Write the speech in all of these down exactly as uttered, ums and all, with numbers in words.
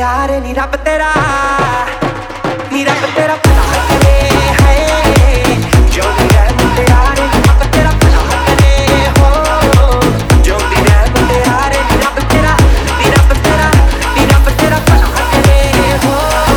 यार नी रब तेरा नी रब तेरा भला करे है जो नी रब तेरा नी रब तेरा भला करे हो जो नी रब तेरा नी रब तेरा नी रब तेरा नी रब तेरा भला करे हो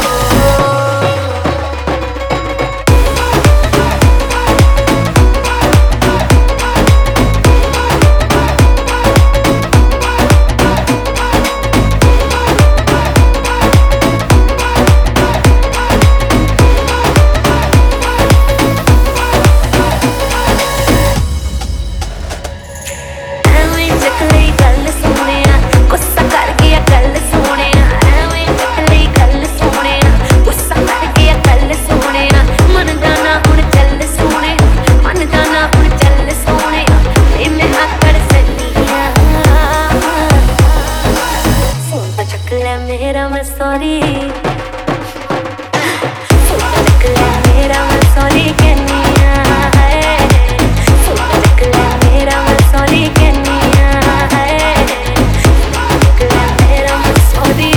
मेरा मैं सॉरी मेरा मैं सॉरी कहनिया है मेरा मैं सॉरी कहनिया है मेरा मैं सॉरी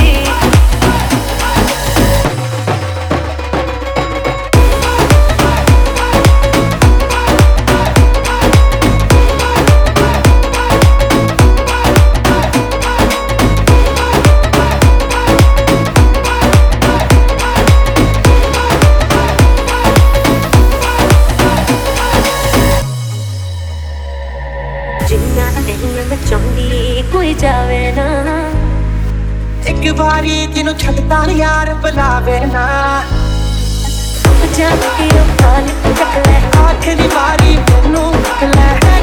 जिन्ना दिन मैं चाहूंगी कोई जावे ना एक बारी तेनू छड्डदा यार बुलावे ना जान के ओ पाल चक ले आखिरी बारी मैनू ले